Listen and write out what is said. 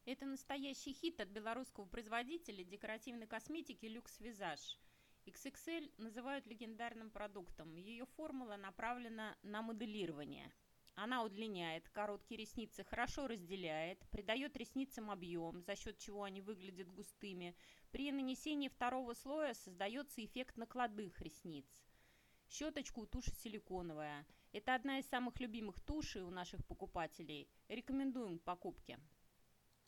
Это настоящий хит от белорусского производителя декоративной косметики Luxe Visage. XXL называют легендарным продуктом. Ее формула направлена на моделирование. Она удлиняет короткие ресницы, хорошо разделяет, придает ресницам объем, за счет чего они выглядят густыми. При нанесении второго слоя создается эффект накладных ресниц. Щеточка у туши силиконовая. Это одна из самых любимых тушей у наших покупателей. Рекомендуем к покупке.